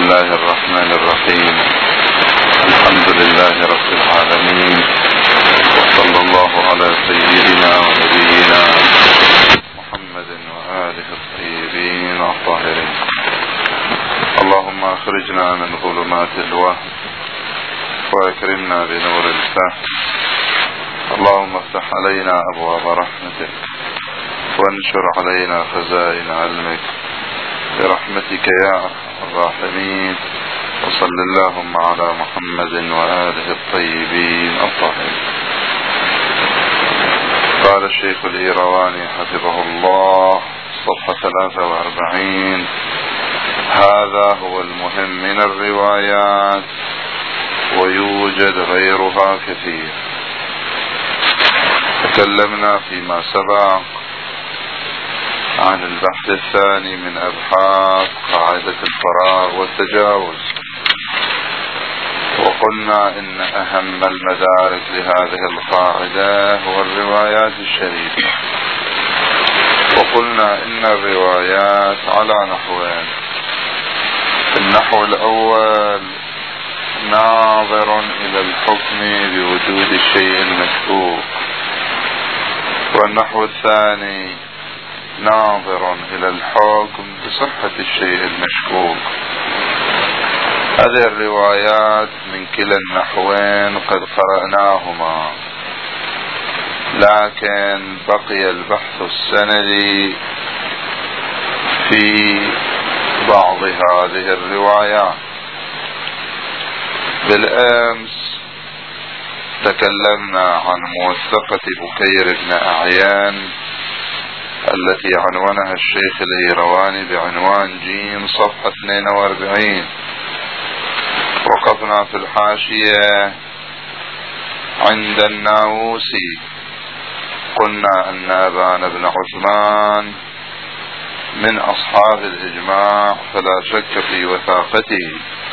الله الرحمن الرحيم. الحمد لله رب العالمين، وصلى الله على سيدنا ونبينا محمد وآله الطيبين الطاهرين. اللهم اخرجنا من ظلمات الوهم واكرمنا بنور الفهم. اللهم افتح علينا ابواب رحمتك وانشر علينا خزائن علمك برحمتك يا ارحم الراحمين. وصل اللهم على محمد وآله الطيبين الطاهرين. قال الشيخ الإيرواني حفظه الله صفحة 43: هذا هو المهم من الروايات ويوجد غيرها كثير. تكلمنا فيما سبق عن البحث الثاني من أبحاث قاعدة الفراغ والتجاوز، وقلنا إن أهم المدارك لهذه القاعدة هو الروايات الشريفة. وقلنا إن الروايات على نحوين: النحو الأول ناظر إلى الحكم بوجود الشيء المشكوك، والنحو الثاني ناظر إلى الحكم بصحة الشيء المشكوك. هذه الروايات من كلا النحوين قد قرأناهما، لكن بقي البحث السندي في بعض هذه الروايات. بالأمس تكلمنا عن موثقة بكير بن أعيان التي عنوانها الشيخ الإيرواني بعنوان جيم صفحة 42. وقفنا في الحاشية عند الناووسي. قلنا أن أبان بن عثمان من أصحاب الإجماع فلا شك في وثاقته،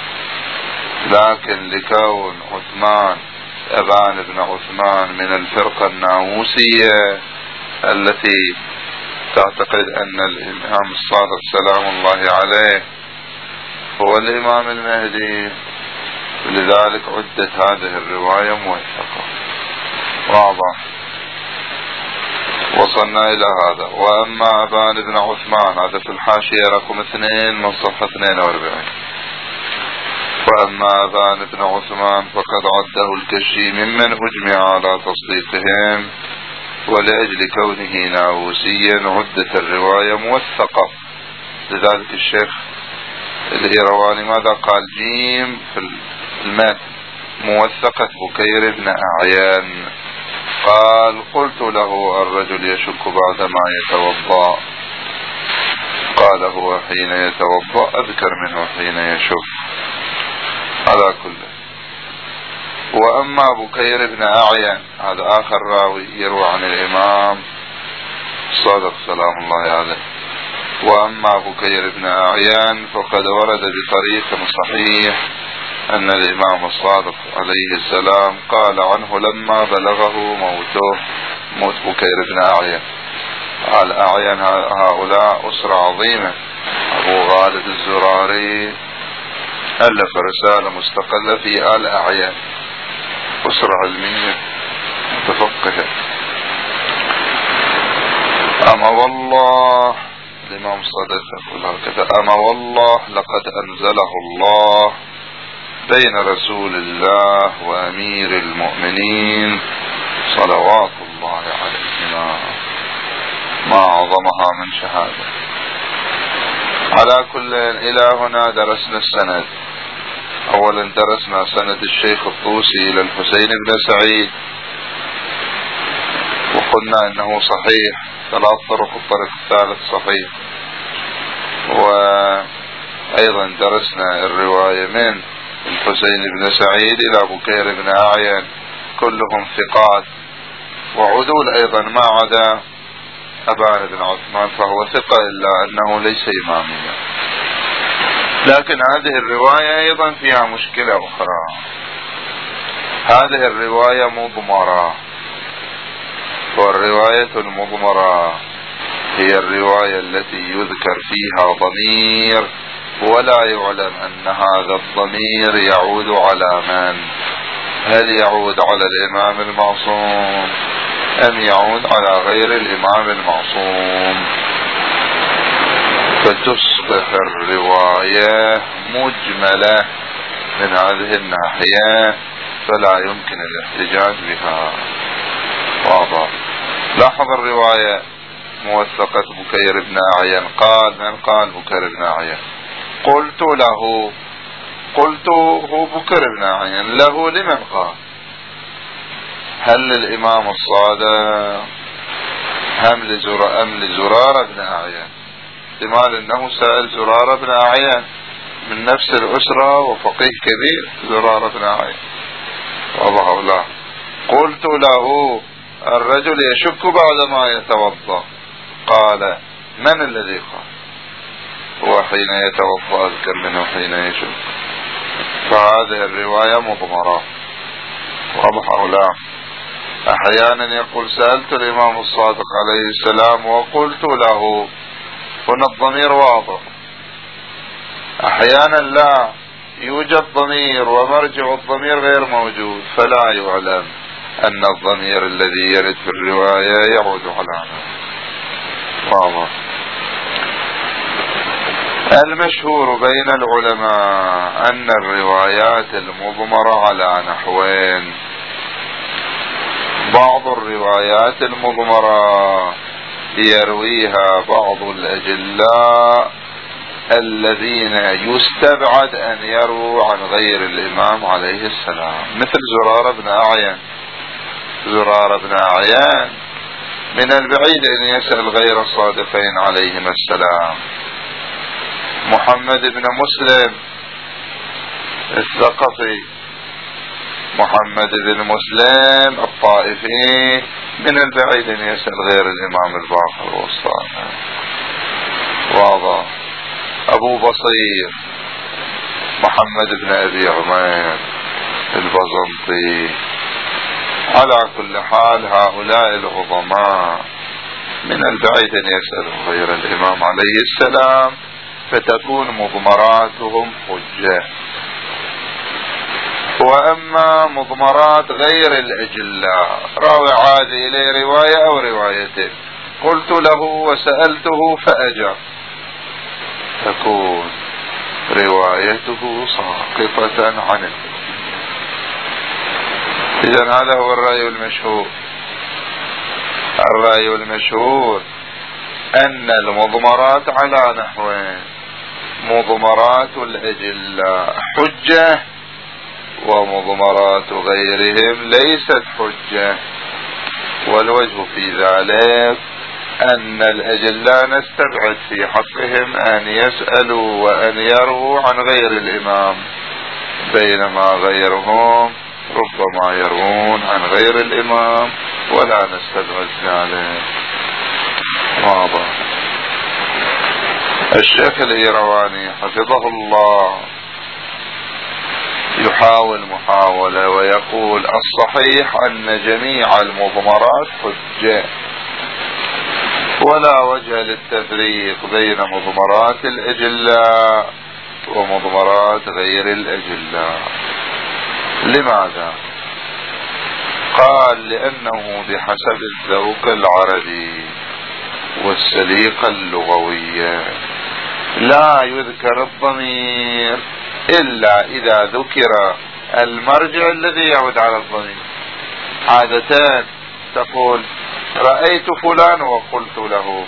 لكن لكون أبان بن عثمان من الفرقة الناووسية التي تعتقد أن الإمام الصادق سلام الله عليه هو الإمام المهدي، لذلك عدت هذه الرواية موثقة. واضح؟ وصلنا إلى هذا. وأما أبان بن عثمان، هذا في الحاشية رقم 2 من صفحة 42. وأما أبان بن عثمان فقد عده الكشي ممن أجمع على تصديقهم، ولأجل كونه ناووسيا عدت الرواية موثقة. لذلك الشيخ الإيرواني ماذا قال؟ جيم في المتن موثقة بكير بن أعيان. قال: قلت له الرجل يشك بعدما يتوضأ. قال: هو حين يتوضأ أذكر منه حين يشك. على كله. وأما بكير بن أعيان هذا آخر راوي يروى عن الإمام الصادق سلام الله عليه. وأما بكير بن أعيان فقد ورد بطريق صحيح أن الإمام الصادق عليه السلام قال عنه لما بلغه موت بكير بن أعيان. الأعيان هؤلاء أسرة عظيمة. أبو غالب الزراري ألف رسالة مستقلة في آل أعيان، أسرة علمية متفقهة. أما والله الإمام الصادق يقول هكذا: أما والله لقد أنزله الله بين رسول الله وأمير المؤمنين صلوات الله عليهما، ما أعظمها من شهادة. على كل، إلى هنا درسنا السند. أولا درسنا سند الشيخ الطوسي إلى الحسين بن سعيد، وقلنا إنه صحيح 3 طرق، الطريق الثالث صحيح. وأيضا درسنا الرواية من الحسين بن سعيد إلى بكير بن أعيان، كلهم ثقات وعدول أيضا، ما عدا أبان بن عثمان فهو ثقة إلا أنه ليس إماميا. لكن هذه الرواية أيضا فيها مشكلة أخرى. هذه الرواية مضمرة، والرواية المضمرة هي الرواية التي يذكر فيها ضمير ولا يعلم أن هذا الضمير يعود على من؟ هل يعود على الإمام المعصوم أم يعود على غير الإمام المعصوم؟ فتصبح الرواية مجملة من هذه الناحية، فلا يمكن الاحتجاج بها. واضح. لاحظ الرواية موثقة بكير بن أعين. قال من قال؟ بكير بن أعين. قلت هو بكير بن أعين له لمن قال؟ هل للإمام الصادق أم لزرارة بن أعين؟ احتمال أنه سأل زرارة بن أعين من نفس الأسرة وفقيه كبير زرارة بن أعين. واضح أو لا؟ قلت له الرجل يشك بعد ما يتوضأ. قال من الذي قال؟ هو حين يتوضأ أذكر منه حين يشك. فهذه الرواية مضمرة. واضح أو لا؟ أحيانا يقول سألت الإمام الصادق عليه السلام وقلت له، هنا الضمير واضح. أحيانا لا يوجد ضمير ومرجع الضمير غير موجود، فلا يعلم أن الضمير الذي يرد في الرواية يعود على من. واضح. المشهور بين العلماء أن الروايات المضمرة على نحوين. بعض الروايات المضمرة يرويها بعض الأجلاء الذين يستبعد أن يروا عن غير الإمام عليه السلام، مثل زرارة بن أعين. زرارة بن أعين من البعيد أن يسأل غير الصادقين عليهما السلام. محمد بن مسلم الثقفي، محمد بن مسلم الطائفي من البعيد أن يسأل غير الإمام الباقر والصالح. واضح. أبو بصير محمد بن أبي عمير البزنطي. على كل حال هؤلاء العظماء من البعيد أن يسألوا غير الإمام عليه السلام، فتكون مضمراتهم حجة. وأما مضمرات غير الأجلاء، راوي عادي إليه رواية أو روايتين، قلت له وسألته فأجاب، تكون روايته ساقطة عن الإمام. إذن هذا هو الرأي المشهور. الرأي المشهور أن المضمرات على نحوين: مضمرات الأجلاء حجة، ومضمرات غيرهم ليست حجة. والوجه في ذلك أن الأجلاء نستبعد في حقهم أن يسألوا وأن يروا عن غير الإمام، بينما غيرهم ربما يرون عن غير الإمام ولا نستبعد ذلك. واضح. الشيخ الإيرواني حفظه الله يحاول محاولة ويقول الصحيح أن جميع المضمرات حجة، ولا وجه للتفريق بين مضمرات الأجلاء ومضمرات غير الأجلاء. لماذا؟ قال لأنه بحسب الذوق العربي والسليقة اللغوية لا يذكر الضمير إلا إذا ذكر المرجع الذي يعود على الضمير. عادة تقول رأيت فلان وقلت له،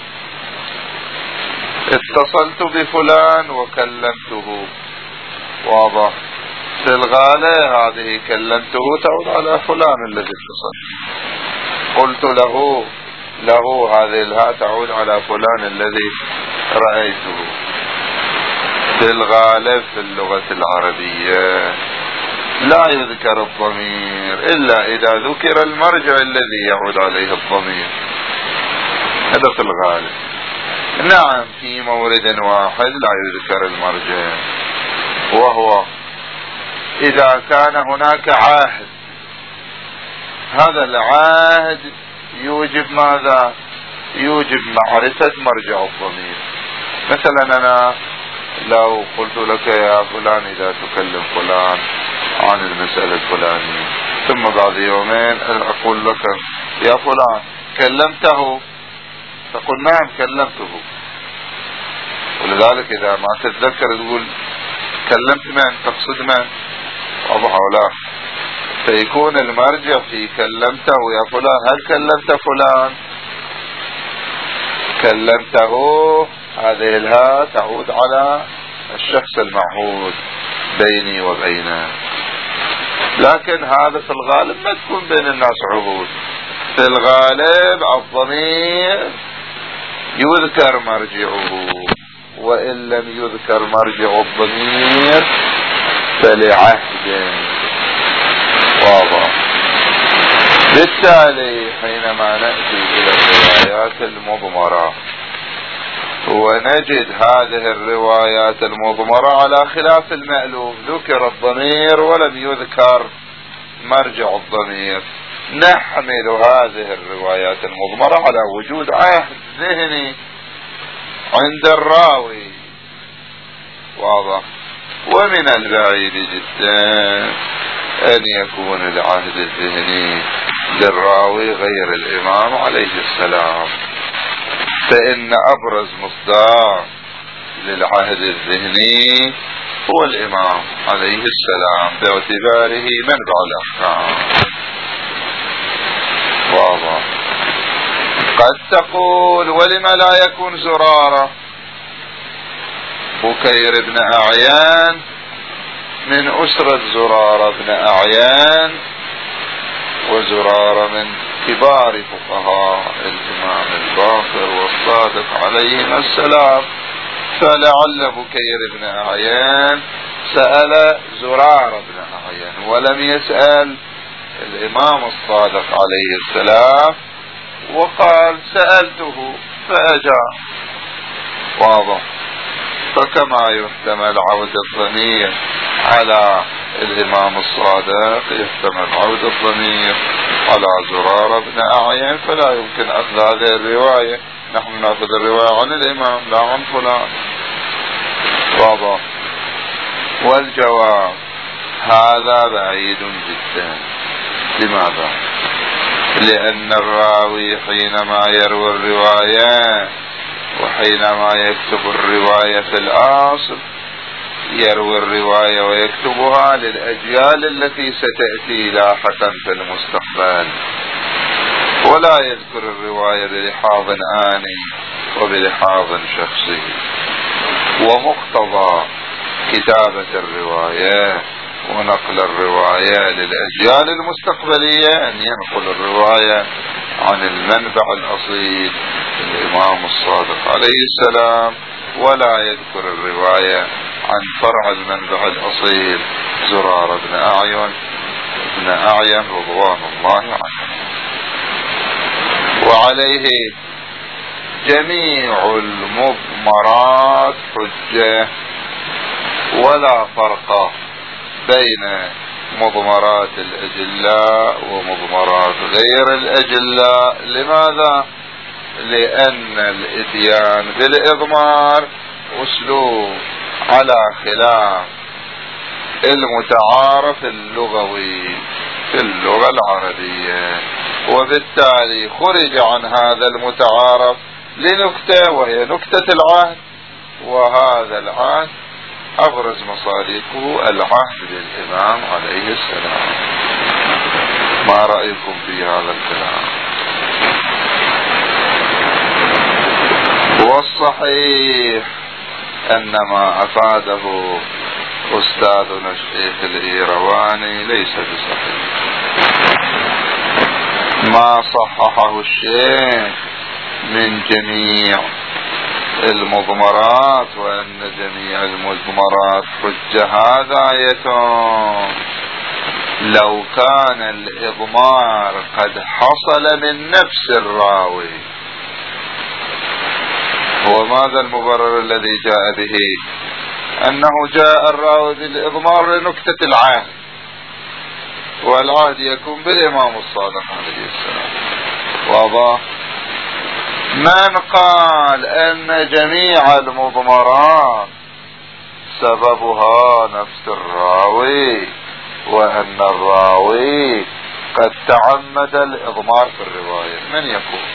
اتصلت بفلان وكلمته. واضح. في الغالة هذه كلمته تعود على فلان الذي اتصل، قلت له هذه الهاء تعود على فلان الذي رأيته. في الغالب في اللغة العربية لا يذكر الضمير إلا إذا ذكر المرجع الذي يعود عليه الضمير. هذا في الغالب. نعم في مورد واحد لا يذكر المرجع، وهو إذا كان هناك عهد، هذا العهد يوجب ماذا؟ يوجب معرفة مرجع الضمير. مثلا أنا لو قلت لك يا فلان إذا تكلم فلان عن المسألة الفلانية، ثم بعد يومين أقول لك يا فلان كلمته، تقول نعم كلمته. ولذلك إذا ما تتذكر تقول كلمت من، تقصد من، واضح ولا؟ فيكون المرجع في كلمته يا فلان، هل كلمت فلان؟ كلمته، هذه الهاء تعود على الشخص المعهود بيني وبينه، لكن هذا في الغالب ما تكون بين الناس عهود. في الغالب الضمير يذكر مرجعه، وإن لم يذكر مرجع الضمير فلعهد، واضح. بالتالي حينما نأتي إلى الروايات المضمرة ونجد هذه الروايات المضمرة على خلاف المألوف، ذكر الضمير ولم يذكر مرجع الضمير، نحمل هذه الروايات المضمرة على وجود عهد ذهني عند الراوي، واضح. ومن البعيد جدا أن يكون العهد الذهني للراوي غير الإمام عليه السلام، فإن أبرز مصداق للعهد الذهني هو الإمام عليه السلام باعتباره منبع الأحكام، واضح. قد تقول ولم لا يكون زرارة؟ بكير بن أعيان من أسرة زرارة بن أعيان، وزرارة من كبار فقهاء الإمام الباقر والصادق عليهما السلام، فلعل بكير بن أعيان سأل زرارة بن أعيان ولم يسأل الإمام الصادق عليه السلام، وقال سألته فأجاب، واضح. فكما يحتمل عود الضمير على الإمام الصادق يحتمل عود الضمير على زرارة بن أعين، فلا يمكن أخذ هذه الرواية، نحن نأخذ الرواية عن الإمام لا عن فلان، واضح. والجواب هذا بعيد جدا. لماذا؟ لأن الراوي حينما يروي الرواية وحينما يكتب الرواية في الأصل يروي الرواية ويكتبها للأجيال التي ستأتي لاحقا في المستقبل، ولا يذكر الرواية بلحاظ آني وبلحاظ شخصي. ومقتضى كتابة الرواية ونقل الرواية للأجيال المستقبلية أن ينقل الرواية عن المنبع الأصيل الإمام الصادق عليه السلام، ولا يذكر الرواية عن فرع المنبع الأصيل زرارة بن أعين رضوان الله عنه. وعليه جميع المضمرات حجة، ولا فرق بين مضمرات الأجلاء ومضمرات غير الأجلاء. لماذا؟ لأن الإتيان بالإضمار أسلوب على خلاف المتعارف اللغوي في اللغة العربية، وبالتالي خرج عن هذا المتعارف لنكتة، وهي نكتة العهد، وهذا العهد أبرز مصادقه العهد للإمام عليه السلام. ما رأيكم في هذا الكلام؟ والصحيح أن ما أفاده أستاذنا الشيخ الإيرواني ليس بصحيح. ما صححه الشيخ من جميع المضمرات وأن جميع المضمرات حجة، هذا يتم لو كان الإضمار قد حصل من نفس الراوي. وماذا المبرر الذي جاء به؟ أنه جاء الراوي بالإضمار لنكتة العهد، والعهد يكون بالإمام الصادق عليه السلام، واضح. من قال أن جميع المضمرات سببها نفس الراوي، وأن الراوي قد تعمد الإضمار في الرواية. من يكون؟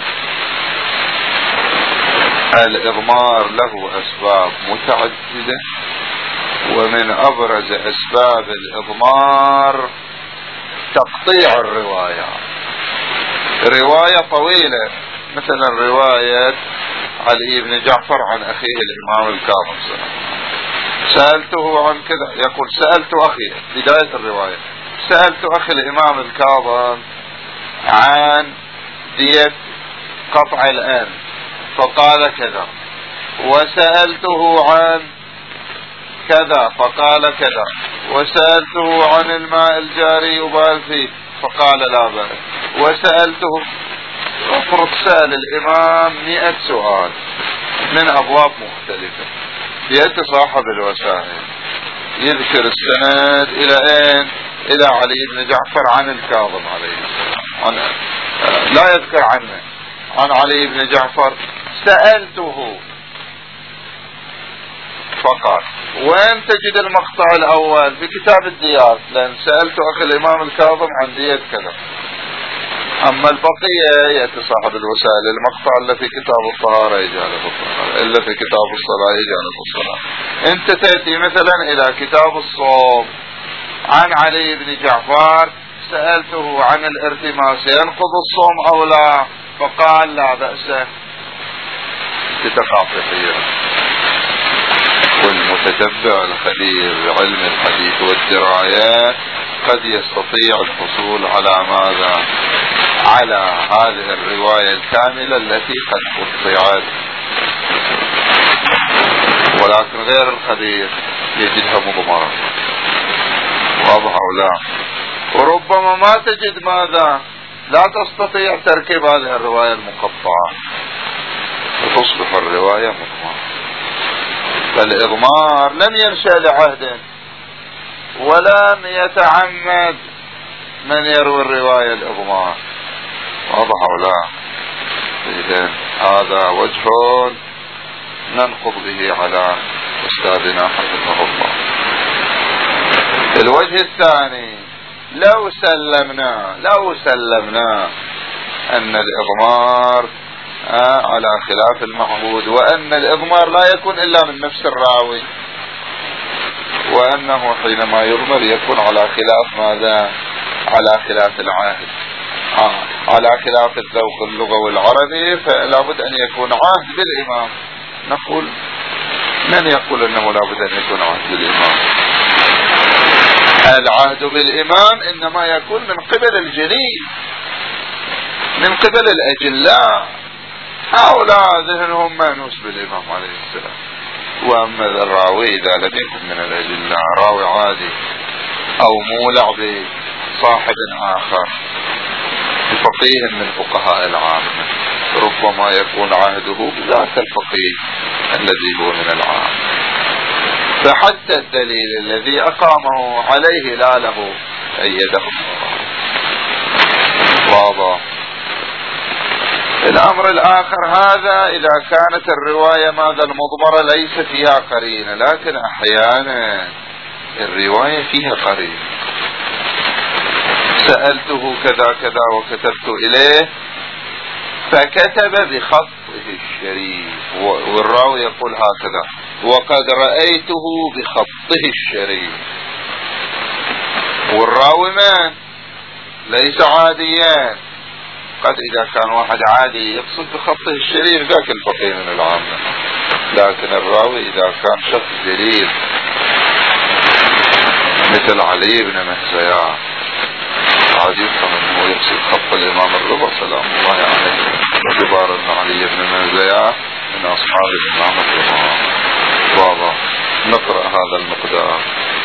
الإضمار له أسباب متعددة، ومن أبرز أسباب الإضمار تقطيع الرواية. رواية طويلة مثلا رواية علي بن جعفر عن أخيه الإمام الكاظم، سألته عن كذا، يقول سألت أخي، بداية الرواية سألت أخي الإمام الكاظم عن دية قطع الأنف فقال كذا، وسألته عن كذا فقال كذا، وسألته عن الماء الجاري يبال فيه فقال لا بأس، وسألته. افرض سأل الإمام 100 سؤال من أبواب مختلفة، يأتي صاحب الوسائل يذكر السند إلى أين؟ إلى علي بن جعفر عن الكاظم عليه السلام، لا يذكر عنه، عن علي بن جعفر سألته فقط. وين تجد المقطع الأول؟ في كتاب الديات، لأن سألت أخي الإمام الكاظم عن دية كذا. أما البقية يأتي صاحب الوسائل المقطع اللي في كتاب الطهارة يجعله الطهارة، إلا في كتاب الصلاة يجعله الصلاة. أنت تأتي مثلا إلى كتاب الصوم عن علي بن جعفر، سألته عن الارتماس ينقض الصوم أو لا فقال لا بأس، تتقع في حيرة. والمتتبع الخبير بعلم الحديث والدرايات قد يستطيع الحصول على ماذا؟ على هذه الرواية الكاملة التي قد قطعت، ولكن غير الخبير يجدها مضمرة، واضح أو لا؟ وربما ما تجد ماذا؟ لا تستطيع تركيب هذه الرواية المقطعة وتصبح الرواية مضمرة. فالإضمار لم ينشأ لعهد، ولم يتعمد من يروي الرواية الإضمار، واضح أو لا؟ إذن هذا وجه ننقض به على أستاذنا حفظه الله. الوجه الثاني، لو سلمنا أن الإضمار على خلاف المعهود، وأن الإضمار لا يكون إلا من نفس الراوي، وأنه حينما يضمر يكون على خلاف ماذا؟ على خلاف العهد، على خلاف الذوق اللغوي العربي، فلا بد أن يكون عهد بالإمام. نقول من يقول أنه لا بد أن يكون عهد بالإمام؟ العهد بالإمام إنما يكون من قبل الجليل، من قبل الأجلاء، هؤلاء ذهنهم مانوس بالإمام عليه السلام. وأما الراوي إذا لم يكن من الأجلاء، راوي عادي أو مولع بصاحب آخر بفقيه من فقهاء العامة، ربما يكون عهده بذاك الفقيه الذي هو من العام. فحتى الدليل الذي أقامه عليه لا له أيده. واضح. الأمر الآخر هذا إذا كانت الرواية ماذا المضمرة ليس فيها قرينة، لكن أحيانا الرواية فيها قرينة. سألته كذا كذا وكتبت إليه فكتب بخطه الشريف، والراوي يقول هكذا وقد رأيته بخطه الشريف، والراوي من ليس عاديا. قد إذا كان واحد عادي يقصد بخطه الشريف ذاك الفقيه من العامة، لكن الراوي إذا كان شخص جليل مثل علي بن مهزيان عاد يفهم أنه يقصد خط الإمام الرضا سلام الله عليه، باعتبار أن علي بن مهزيان من أصحاب الإمام الرضا. واضح. نقرأ هذا المقدار.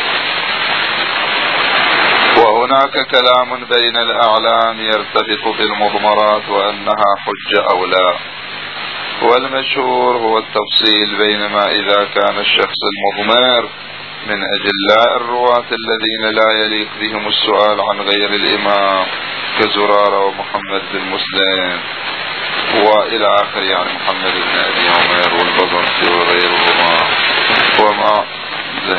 وهناك كلام بين الأعلام يرتبط بالمضمرات وأنها حجة أو لا، والمشهور هو التفصيل بين ما إذا كان الشخص المضمر من أجلاء الرواة الذين لا يليق بهم السؤال عن غير الإمام كزرارة ومحمد بن مسلم وإلى آخر، يعني محمد بن أبي عمر والبزرسي وغيرهما، وما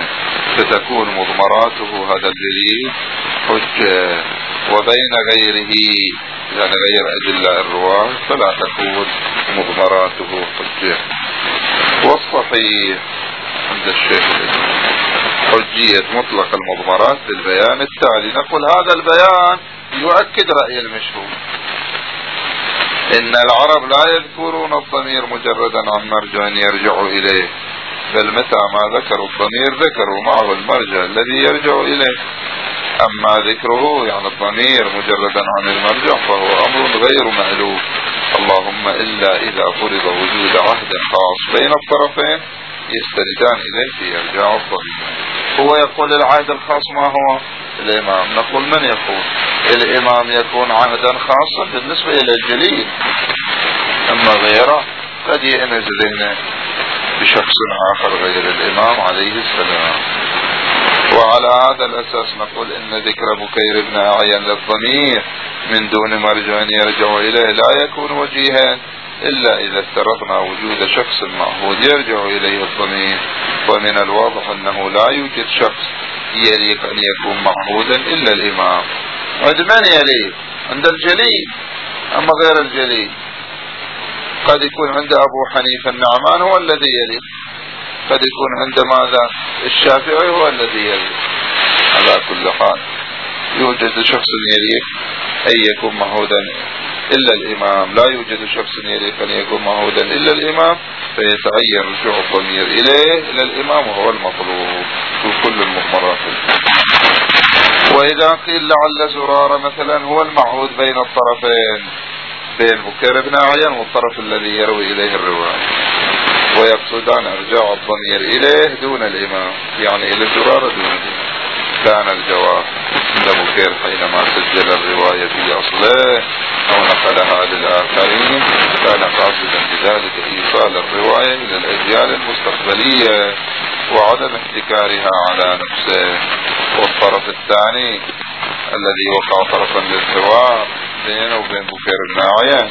فتكون مضمراته هذا الدليل حجة، وبين غيره يعني غير أدلة الرواة فلا تكون مضمراته حجة. والصحيح عند الشيخ حجية مطلق المضمرات بالبيان التالي. نقول هذا البيان يؤكد رأي المشهور، إن العرب لا يذكرون الضمير مجردا عن مرجع يرجع إليه، بل متى ما ذكروا الضمير ذكروا معه المرجع الذي يرجع إليه. أما ذكره يعني الضمير مجردا عن المرجع فهو أمر غير مألوف، اللهم إلا إذا فرض وجود عهد خاص بين الطرفين يستندان إليه فيرجع الضمير. هو يقول العهد الخاص ما هو؟ الإمام. نقول من يقول؟ الإمام يكون عهدا خاصا بالنسبة إلى الجليل، أما غيره قد يأنس ذهنه بشخص آخر غير الإمام عليه السلام. وعلى هذا الأساس نقول إن ذكر بكير بن أعين للضمير من دون مرجع يرجع إليه لا يكون وجيها إلا إذا افترضنا وجود شخص معهود يرجع إليه الضمير، ومن الواضح أنه لا يوجد شخص يليق أن يكون معهودا إلا الإمام. عند من يليق؟ عند الجليل، أما غير الجليل قد يكون عند أبو حنيفة النعمان هو الذي يليق، قد يكون عند ماذا الشافعي هو الذي يليق. على كل حال يوجد شخص يليق أن يكون معهودا إلا الإمام، لا يوجد شخص يليق أن يكون معهودا إلا الإمام، فيتعين رجوع الضمير إليه إلى الإمام وهو المطلوب في كل المضمرات. وإذا قيل لعل زرار مثلا هو المعهود بين الطرفين، بين بكير بن أعين والطرف الذي يروي إليه الرواية، ويقصدان ارجاع الضمير إليه دون الإمام، يعني إلى زرار دون الإمام، كان الجواب عند بكير حينما سجل الرواية في أصله أو نقلها للآخرين كان قاصدا بذلك إيصال الرواية إلى الأجيال المستقبلية وعدم احتكارها على نفسه. والطرف الثاني الذي وقع طرفا للحوار بينه وبين بكير بن أعين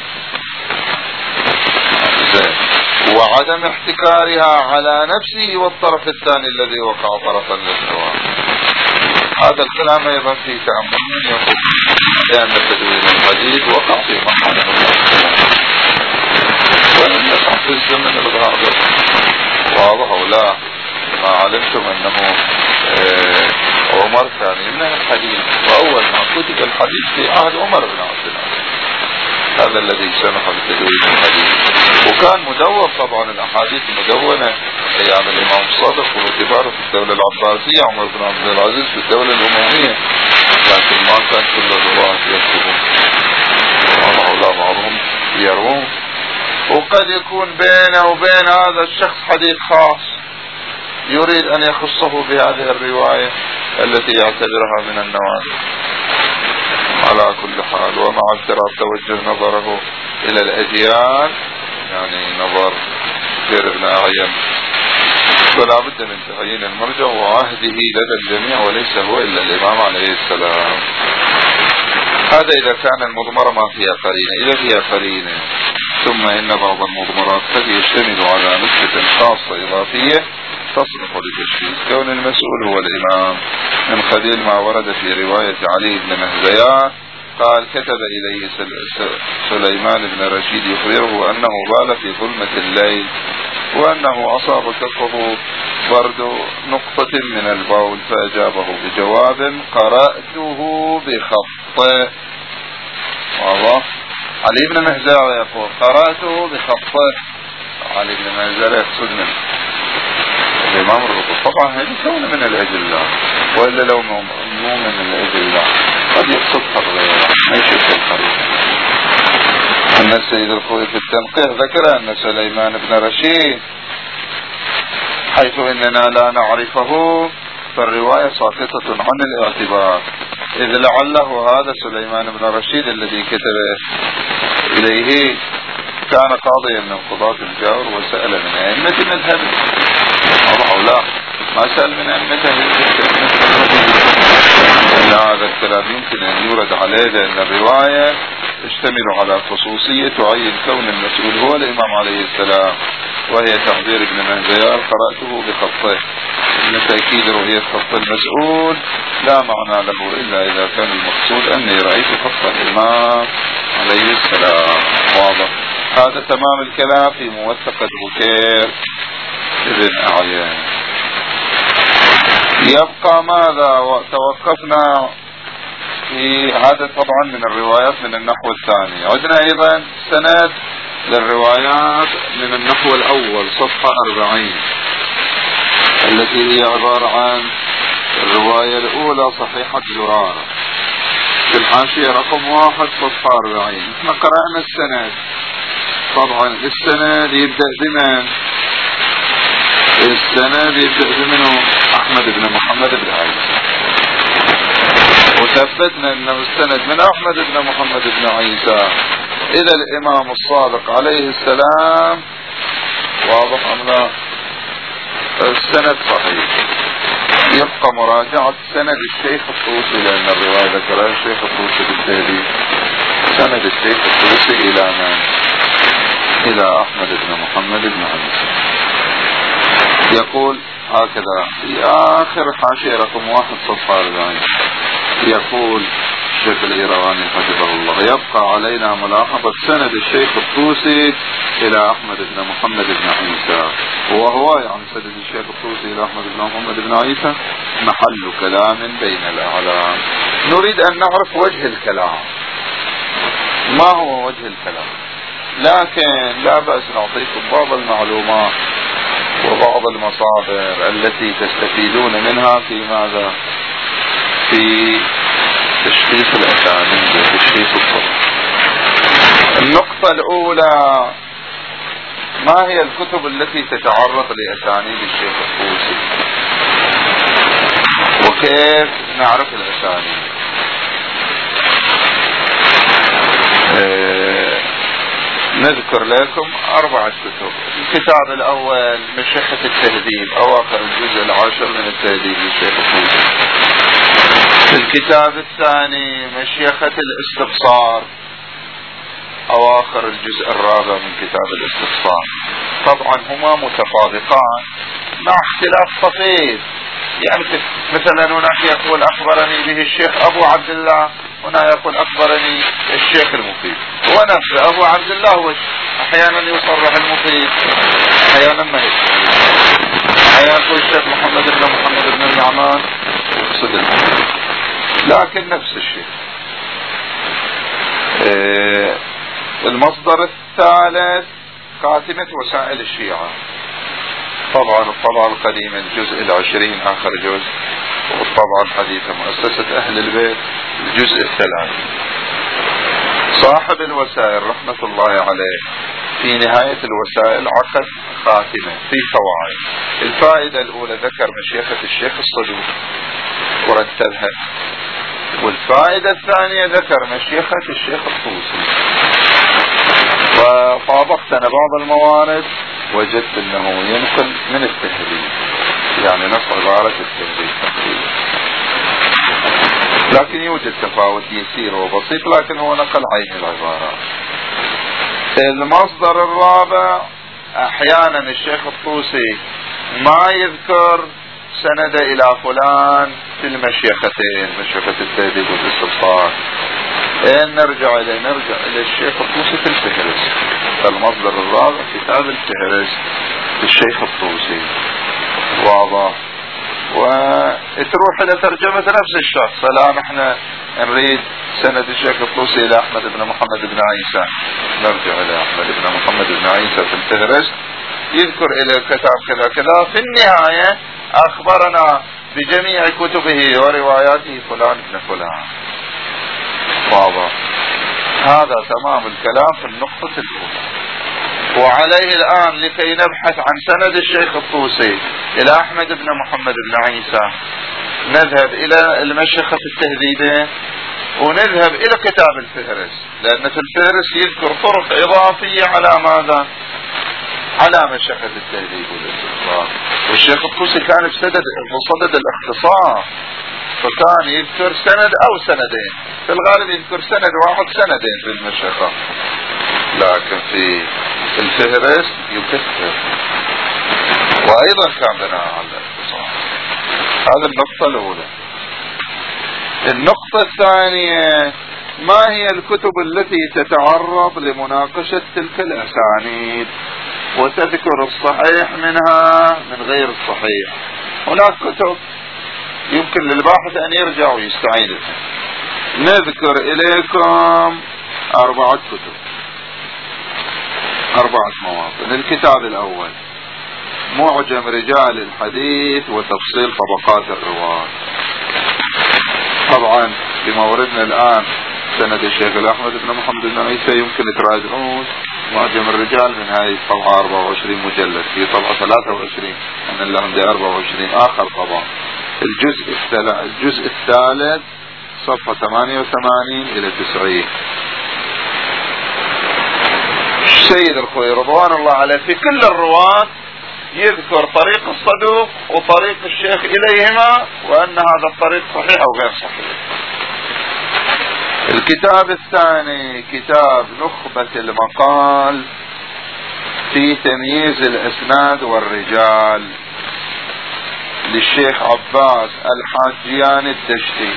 وعدم احتكارها على نفسه، والطرف الثاني الذي وقع طرفا للحوار. هذا الكلام أيضا فيه تأمل يقول لأن تدوين الحديث وقع في محمد ولم يقع في الزمن الغابر، واضح ولا؟ ما علمتم أنه عمر كان يمنع الحديث، وأول ما كتب الحديث في عهد عمر بن عبد العزيز، هذا الذي سمح بتدوين الحديث. وكان مدون طبعا، الأحاديث مدونة أيام الإمام الصادق واعتباره في الدولة العباسية عمر بن عبد العزيز في الدولة الأموية، لكن ما كان كل الرواة يكتبون، ولا بعضهم يروون. وقد يكون بينه وبين هذا الشخص حديث خاص يريد أن يخصه بهذه الرواية التي يعتبرها من النوادر. على كل حال ومع افتراض توجه نظره إلى الأجيال، يعني نظر بكير بن أعين، فلا بد من تعيين المرجع وعهده لدى الجميع وليس هو إلا الإمام عليه السلام. هذا إذا كان المضمرة ما فيها قرينة. إذا فيها قرينة ثم إن بعض المضمرات قد يشتمل على نسبة خاصة إضافية تصلح لتشخيص كون المسؤول هو الإمام، من قبيل ما ورد في رواية علي بن مهزيان قال كتب إليه سليمان بن رشيد يخبره أنه بال في ظلمة الليل وأنه أصاب كفه برد نقطة من البول، فأجابه بجواب قرأته بخطه. والله علي بن مهزيان يقول قرأته بخطه، علي بن مهزيان يقصد منه الإمام الرسول. طبعا هذه كون من الأجلاء، وإلا لو مو من الأجلاء قد يقصد غيره ما يشوف القريب. أن السيد الخوي في التنقيح ذكر أن سليمان بن رشيد حيث إننا لا نعرفه فالرواية ساقطة عن الاعتبار، إذ لعله هذا سليمان بن رشيد الذي كتب إليه كان قاضيا من قضاة الجور وسأل من أئمة مذهبه، أو لا ما سأل من أئمته، إن هذا الكلام يمكن أن يورد عليه لأن الرواية تشتمل على خصوصية تعين كون المسؤول هو الإمام عليه السلام، وهي تعبير ابن مهزيار، قرأته بخطه. من تأكيد رؤية خط المسؤول لا معنى له إلا إذا كان المقصود أني رأيت خط الإمام عليه السلام. واضح. هذا تمام الكلام في موثقة بكير ابن أعين. يبقى ماذا؟ توقفنا في هذا طبعا من الروايات من النحو الثاني. عدنا أيضا سند للروايات من النحو الأول صفحة 40 التي هي عبارة عن الرواية الأولى صحيحة زرارة في الحاشية رقم 1 صفحة 40. احنا قرأنا السند. طبعا السند يبدأ بمن؟ السند يبدأ بمنه؟ أحمد بن محمد بن عيسى. وثبتنا أنه السند من أحمد بن محمد بن عيسى إلى الإمام الصادق عليه السلام. واضح أم لا؟ السند صحيح. يبقى مراجعة سند الشيخ الطوسي، لأن الرواية ذكرها الشيخ الطوسي بالتهذيب. سند الشيخ الطوسي إلى من؟ إلى أحمد بن محمد بن عيسى. يقول هكذا في آخر حاشية رقم 1 صفحة 40. يقول الشيخ الإيرواني حفظه الله: يبقى علينا ملاحظة سند الشيخ الطوسي إلى أحمد بن محمد بن عيسى، وهو يعني سند الشيخ الطوسي إلى أحمد بن محمد بن عيسى محل كلام بين الأعلام. نريد أن نعرف وجه الكلام، ما هو وجه الكلام، لكن لا بأس نعطيكم بعض المعلومات وبعض المصادر التي تستفيدون منها في ماذا؟ في تشخيص الأسانيد وتشخيص الطرق. النقطة الأولى: ما هي الكتب التي تتعرض لأسانيد الشيخ الطوسي وكيف نعرف الأسانيد؟ نذكر لكم 4 كتب. الكتاب الأول مشيخة التهذيب، أواخر الجزء 10 من التهذيب للشيخ الطوسي. الكتاب الثاني مشيخة الاستبصار، أواخر الجزء 4 من كتاب الاستبصار. طبعا هما متطابقان مع اختلاف طفيف، يعني مثلا هناك يقول أخبرني به الشيخ أبو عبد الله، هنا يقول أخبرني الشيخ المفيد، هو نفسه أبو عبد الله، هو أحيانا يصرح المفيد أحيانا ما يقول، أحيانا يقول الشيخ محمد بن محمد بن النعمان ويقصد المفيد، لكن نفس الشيء. المصدر الثالث خاتمة وسائل الشيعة، طبعا الطبعة القديمة الجزء 20 آخر جزء، والطبعة الحديثة مؤسسة أهل البيت الجزء 3. صاحب الوسائل رحمة الله عليه في نهاية الوسائل عقد خاتمة في فوائد. الفائدة الأولى ذكر مشيخة الشيخ الصدوق ورتبها، والفائدة الثانية ذكر مشيخة الشيخ الطوسي. وطابقت أنا بعض الموارد وجدت أنه ينقل من التهذيب، يعني نص عبارة التهذيب تقريبا، لكن يوجد تفاوت يسير وبسيط، لكن هو نقل عين العبارات. المصدر الرابع أحيانا الشيخ الطوسي ما يذكر سند إلى فلان في المشيختين، مشيخة التهذيب والاستبصار، نرجع إلى الشيخ الطوسي في الفهرس. المصدر الرابع كتاب الفهرس للشيخ الطوسي، واضح. وتروح إلى ترجمة نفس الشخص. الآن احنا نريد سند الشيخ الطوسي إلى أحمد بن محمد بن عيسى، نرجع إلى أحمد بن محمد بن عيسى في الفهرس، يذكر إلى الكتاب كذا كذا، في النهاية أخبرنا بجميع كتبه ورواياته فلان ابن فلان، واضح. هذا تمام الكلام في النقطة الأولى. وعليه الآن لكي نبحث عن سند الشيخ الطوسي إلى أحمد بن محمد بن عيسى نذهب إلى المشيخة التهذيبين ونذهب إلى كتاب الفهرس، لأن في الفهرس يذكر طرق إضافية على ماذا؟ على مشيخة التهذيب والاستبصار. والشيخ الطوسي كان بصدد الاختصار، فكان يذكر سند أو سندين، في الغالب يذكر سند واحد سندين في المشيخة، لكن في الفهرس يكثر، وأيضا كان بناء على الاختصار. هذا النقطة الأولى. النقطة الثانية: ما هي الكتب التي تتعرض لمناقشة تلك الأسانيد وتذكر الصحيح منها من غير الصحيح؟ هناك كتب يمكن للباحث أن يرجع ويستعين بها. نذكر إليكم 4 كتب، 4 مواطن. الكتاب الأول: معجم رجال الحديث وتفصيل طبقات الرواة. طبعا بموردنا الآن سند الشيخ الأحمد بن محمد بن عيسى، يمكن تراجعون معجم الرجال من هاي الطبعة 24 مجلد، في طبعة 23 أنا اللي عندي 24 آخر طبعة. الجزء الثالث صفحة 88 إلى 90. السيد الخوي رضوان الله عليه في كل الرواة يذكر طريق الصدوق وطريق الشيخ إليهما، وأن هذا الطريق صحيح أو غير صحيح. الكتاب الثاني كتاب نخبة المقال في تمييز الأسناد والرجال للشيخ عباس الحاجيان الدشتي.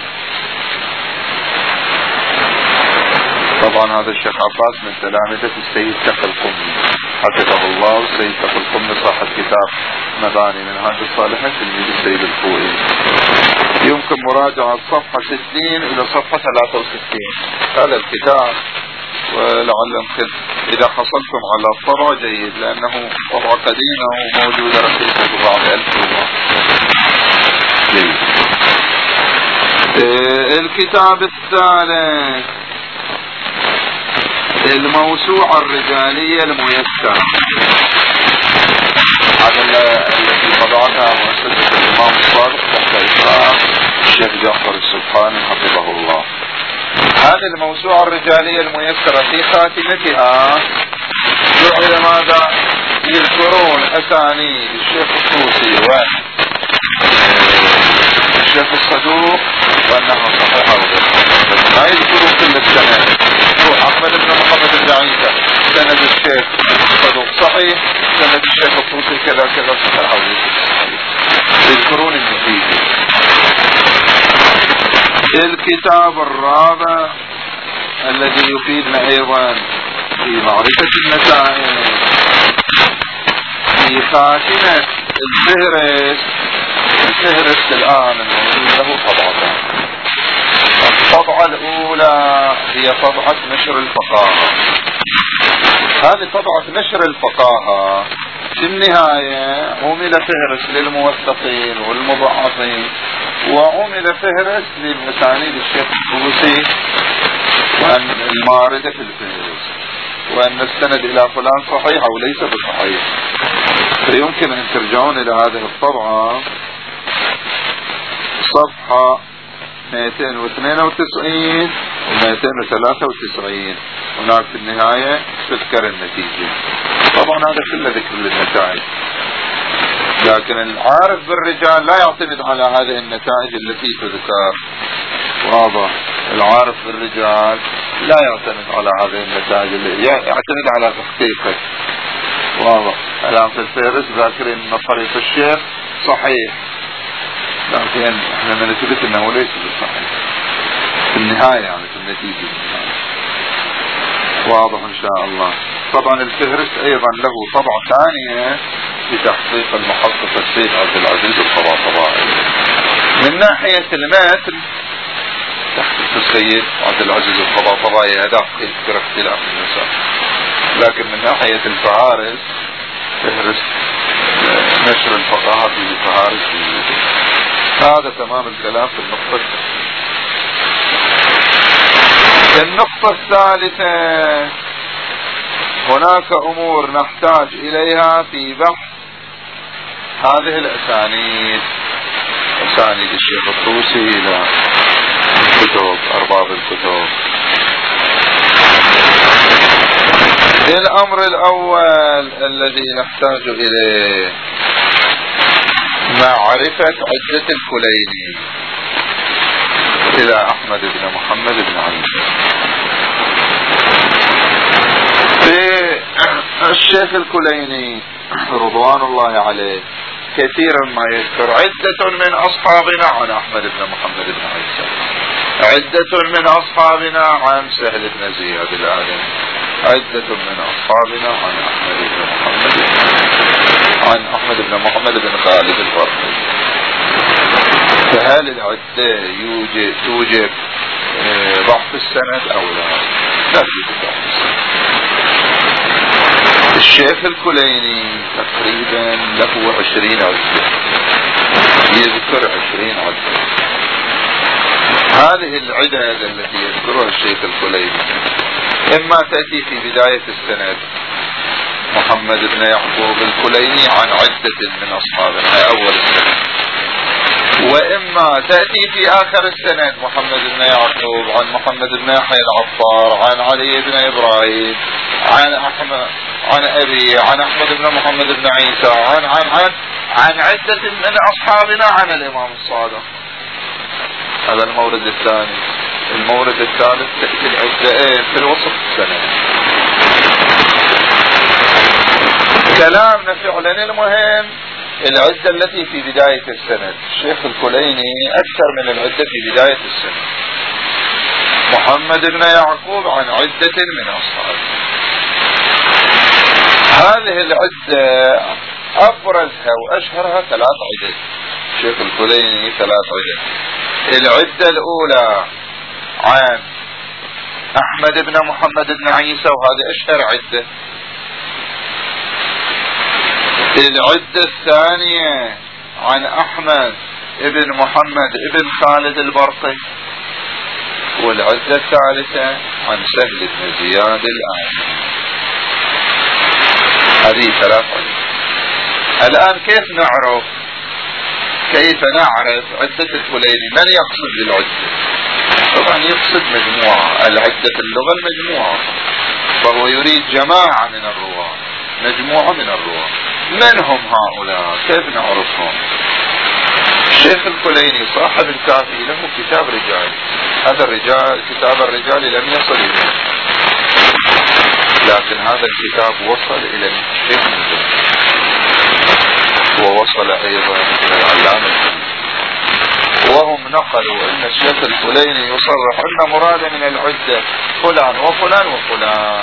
طبعا هذا الشيخ عباس من تلامذة السيد تقي القمي حفظه الله. والسيد تقي القمي صاحب كتاب مباني منهاج الصالحين تلميذ السيد الخوئي. يمكن مراجعة صفحة 60 إلى صفحة 63 هذا الكتاب، ولعل يمكن إذا حصلتم على الطبعة جيد، لأنه طبعة قديمة وموجودة رخيصة ببعض 1000 روبل. جيد. الكتاب الثالث الموسوعة الرجالية الميسرة، هذا التي طبعتها مؤسسة الإمام الصادق تحت إشراف الشيخ جعفر السبحاني حفظه الله. هذه الموسوعة الرجالية الميسرة في خاتمتها جعل ماذا؟ يذكرون أسانيد الشيخ الطوسي والشيخ الصدوق وأنها صحيحة وغير صحيحة، ما يذكرون كل السنة. روح أحمد بن محمد بن عيسى سند الشيخ الصدوق صحيح، سند الشيخ الطوسي كذا كذا صحيح أو غير صحيح، يذكرون النتيجة. الكتاب الرابع الذي يفيدنا أيضا في معرفة النتائج في خاتمة الفهرس الآن الموجود له طبعتان. الطبعة الأولى هي طبعة نشر الفقاهة. هذه طبعة نشر الفقاهة في النهاية عمل فهرس للموثقين والمضعفين، وعمل فهرس للمسانيد الشيخ الطوسي وأن الماردة في الفهرس، وأن السند إلى فلان صحيح أو ليس بصحيح. فيمكن أن ترجعون إلى هذه الطبعة صفحة 292 و 293 هناك في النهاية تذكر النتيجة. طبعا هذا كله ذكر للنتائج، لكن العارف بالرجال لا يعتمد على هذه النتائج التي تذكر. واضح؟ العارف بالرجال لا يعتمد على هذه النتائج، يعتمد على تحقيقه. واضح؟ الآن في الفهرس ذاكرين أن طريق الشيخ صحيح، لكن احنا نثبت انه ليس بالصحيح في النهاية، يعني في النتيجة. واضح ان شاء الله. طبعا الفهرس ايضا له طبعة ثانية بتحقيق المحقق السيد عبد العزيز الطباطبائي. من ناحية المتن تحقيق السيد عبد العزيز الطباطبائي هذا يذكر اختلاف النساء، لكن من ناحية الفهارس فهرس نشر الفقهاء في فهارس. هذا تمام الكلام في النقطة. النقطة الثالثة هناك أمور نحتاج إليها في بحث هذه الأسانيد، أسانيد الشيخ الطوسي إلى كتب أرباب الكتب. الأمر الأول الذي نحتاج إليه معرفة عدة الكليني إلى أحمد بن محمد بن عيسى. في الشيخ الكليني رضوان الله عليه كثيرا ما يذكر عدة من أصحابنا عن أحمد بن محمد بن عيسى، عدة من أصحابنا عن سهل بن زياد الآدمي، عدة من أصحابنا عن أحمد بن محمد بن خالد البرقي. فهل العدة توجب ضعف السند أو لا؟ لا توجب ضعف السند. الشيخ الكليني تقريبا له 20 عدة، يذكر 20 عدة. هذه العدد التي يذكرها الشيخ الكليني إما تأتي في بداية السند محمد بن يعقوب الكليني عن عدة من أصحابنا، هي أول السند، وإما تأتي في آخر السند محمد بن يعقوب عن محمد بن يحيى العطار عن علي بن إبراهيم عن أبي عن أحمد بن محمد بن عيسى عن عدة من أصحابنا عن الإمام الصادق. هذا المورد الثاني. المورد الثالث تأتي العدة في الوسط السند. كلامنا فعلا المهم العدة التي في بداية السند. الشيخ الكليني أكثر من العدة في بداية السند. محمد بن يعقوب عن عدة من أصحابه. هذه العدة أبرزها وأشهرها 3 عدد. الشيخ الكليني 3 عدد. العدة الأولى عن أحمد بن محمد بن عيسى، وهذه أشهر عدة. العدة الثانية عن أحمد بن محمد بن خالد البرقي. والعدة الثالثة عن سهل بن زياد الآدمي. هذه 3 عدد. الآن كيف نعرف عدة الكليني؟ من يقصد بالعدة؟ طبعا يقصد مجموعة. العدة في اللغة المجموعة، فهو يريد جماعة من الرواة، مجموعة من الرواة. من هم هؤلاء؟ كيف نعرفهم؟ الشيخ الكليني صاحب الكافي له كتاب رجال. هذا كتاب الرجال لم يصل إليه، لكن هذا الكتاب وصل إلى الشيخ ووصل أيضا إلى العلامة، وهم نقلوا أن الشيخ الكليني يصرح أن مراد من العدة فلان وفلان وفلان،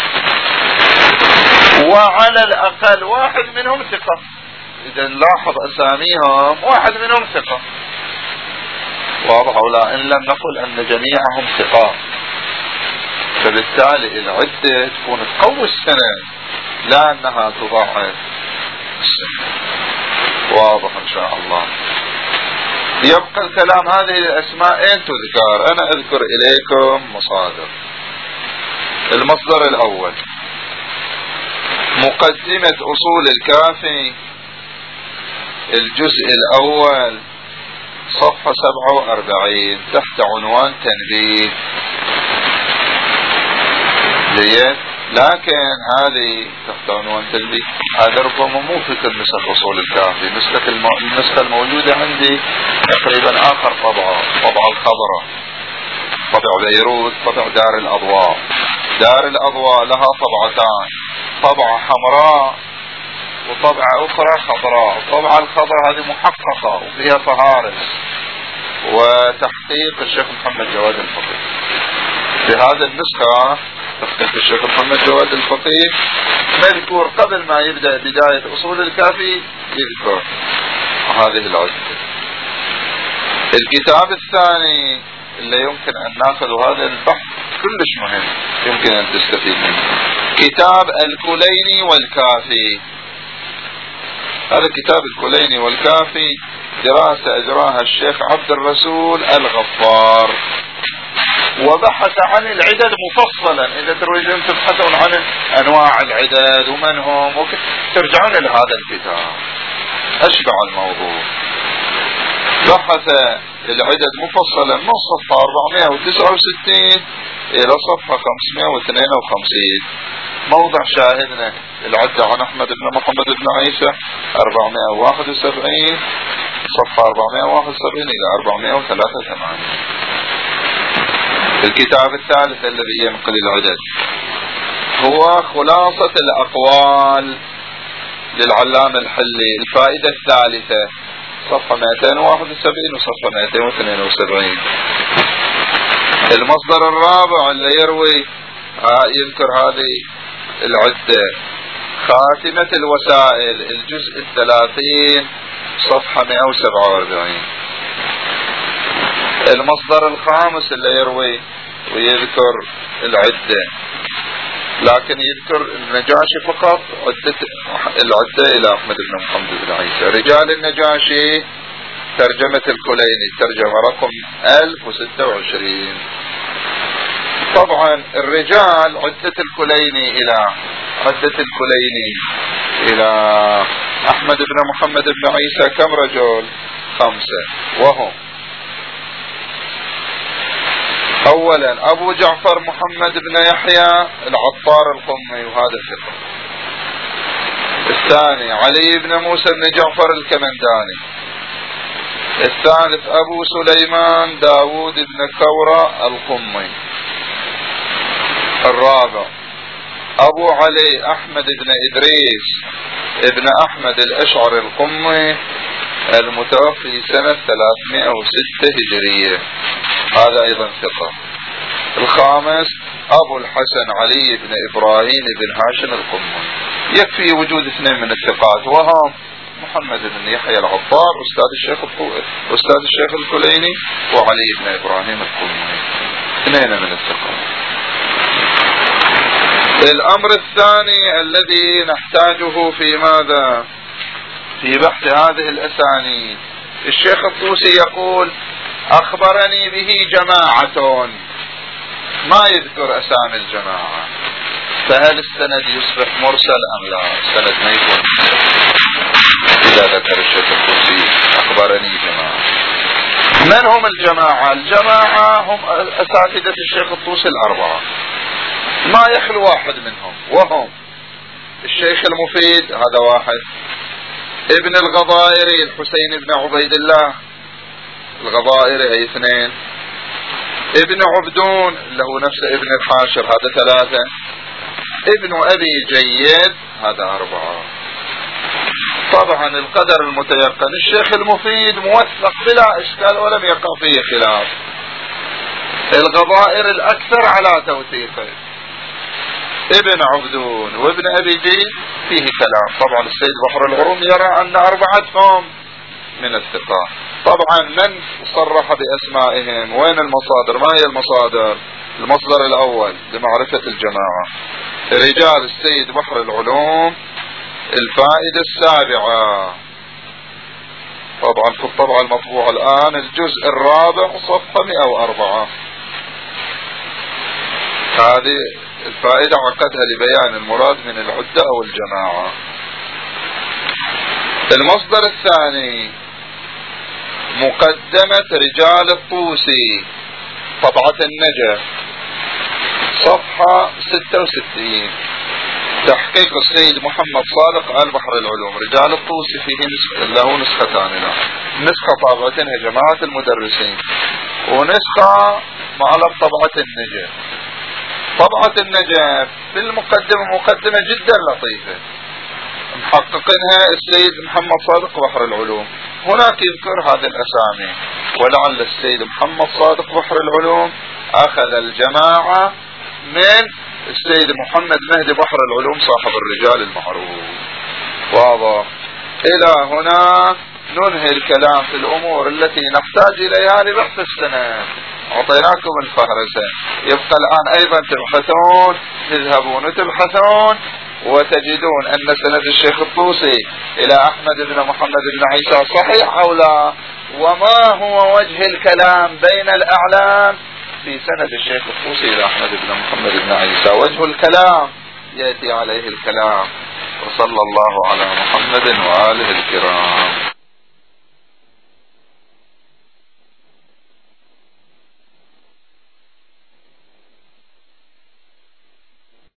وعلى الأقل واحد منهم ثقة. إذا نلاحظ أساميهم واحد منهم ثقة، واضح ولا؟ إن لم نقل أن جميعهم ثقات، فبالتالي العدة تكون تقوي السند لا أنها تضاعف السند. واضح إن شاء الله. يبقى الكلام هذه الأسماء أين تذكر؟ أنا أذكر إليكم مصادر. المصدر الأول مقدمة أصول الكافي، الجزء الأول، صفحة 47، تحت عنوان تنبيه. جيد. لكن هذه تحت عنوان تنبيه، هذا ربما مو في كل نسخ أصول الكافي. النسخة الموجودة عندي تقريبا آخر طبع الخضراء، طبع بيروت، طبع دار الأضواء. دار الأضواء لها طبعتان، طبعة حمراء وطبعة أخرى خضراء. الطبعة الخضراء هذه محققة وفيها فهارس وتحقيق الشيخ محمد جواد الفقيه. في هذا النسخة تحقيق الشيخ محمد جواد الفقيه مذكور قبل ما يبدأ بداية أصول الكافي، يذكر هذه العدة. الكتاب الثاني اللي يمكن أن ناخذ هذا البحث كلش مهم، يمكن أن تستفيد منه، كتاب الكليني والكافي. هذا كتاب الكليني والكافي دراسة أجراها الشيخ عبد الرسول الغفار، وبحث عن العدد مفصلا. إذا تريدون تبحثون عن أنواع العدد ومن هم ترجعون إلى هذا الكتاب، أشبع الموضوع. بحث العدد مفصلا من صفحة 469 إلى صفحة 552. موضع شاهدنا العدة عن أحمد بن محمد بن عيسى 471، صفحة 471 إلى 483. الكتاب الثالث الذي ينقل العدد هو خلاصة الأقوال للعلامة الحلي، الفائدة الثالثة، صفحة 271 وصفحة 272. المصدر الرابع اللي يروي يذكر هذه العدة، خاتمة الوسائل، الجزء 30 صفحة 147. المصدر الخامس اللي يروي ويذكر العدة، لكن يذكر النجاشي فقط، العدة إلى أحمد بن محمد بن عيسى. رجال النجاشي ترجمة الكليني، ترجمة رقم 1026. طبعا الرجال عدة الكليني إلى أحمد بن محمد بن عيسى كم رجل؟ 5، وهم: أولا أبو جعفر محمد بن يحيى العطار القمي، وهذا ثقة. الثاني علي بن موسى بن جعفر الكمنداني. الثالث أبو سليمان داود بن كورة القمي. الرابع أبو علي أحمد بن إدريس ابن أحمد الأشعر القمي المتوفي سنة 306 هجرية، هذا أيضا ثقة. الخامس أبو الحسن علي بن إبراهيم بن هاشم القمي. يكفي وجود 2 من الثقات، وهم محمد بن يحيى العطار أستاذ الشيخ الكليني، وعلي بن إبراهيم القمي، 2 من الثقات. الأمر الثاني الذي نحتاجه في ماذا؟ في بحث هذه الأسانيد. الشيخ الطوسي يقول: أخبرني به جماعة، ما يذكر أسامي الجماعة، فهل السند يصبح مرسل أم لا؟ السند ما يكون إذا ذكر الشيخ الطوسي أخبرني جماعة. من هم الجماعة؟ الجماعة هم أساتذة الشيخ الطوسي 4، ما يخلو واحد منهم، وهم: الشيخ المفيد، هذا واحد، ابن الغضائري الحسين بن عبيد الله الغضائري، هي 2، ابن عبدون اللي هو نفسه ابن الحاشر، هذا 3، ابن أبي جيد، هذا 4. طبعا القدر المتيقن الشيخ المفيد موثق بلا إشكال ولم يقع فيه خلاف. الغضائر الأكثر على توثيقه. ابن عبدون وابن أبي جيد فيه كلام. طبعا السيد بحر الغروم يرى أن 4 من الثقات. طبعا من صرح بأسمائهم؟ وين المصادر؟ ما هي المصادر؟ المصدر الأول لمعرفة الجماعة: رجال السيد بحر العلوم، الفائدة 7، طبعا في الطبعة المطبوعة الآن، الجزء 4 صفحة 104. هذه الفائدة عقدها لبيان المراد من العدة أو الجماعة. المصدر الثاني مقدمة رجال الطوسي، طبعة النجف، صفحة 66، تحقيق السيد محمد صادق آل بحر العلوم. رجال الطوسي فيه له نسختان، نسخة طابعتها جماعة المدرسين، ونسخة معلب طبعة النجف. طبعة النجف في المقدمة مقدمة جدا لطيفة، محققينها السيد محمد صادق بحر العلوم. هناك يذكر هذه الأسامي، ولعل السيد محمد صادق بحر العلوم أخذ الجماعة من السيد محمد مهدي بحر العلوم صاحب الرجال المعروف. واضح؟ إلى هنا ننهي الكلام في الأمور التي نحتاج إليها لبحث السنة. أعطيناكم الفهرسة، يبقى الآن أيضا تبحثون، تذهبون وتبحثون وتجدون أن سند الشيخ الطوسي إلى أحمد بن محمد بن عيسى صحيح أو لا، وما هو وجه الكلام بين الأعلام في سند الشيخ الطوسي إلى أحمد بن محمد بن عيسى. وجه الكلام يأتي عليه الكلام. وصلى الله على محمد وآله الكرام.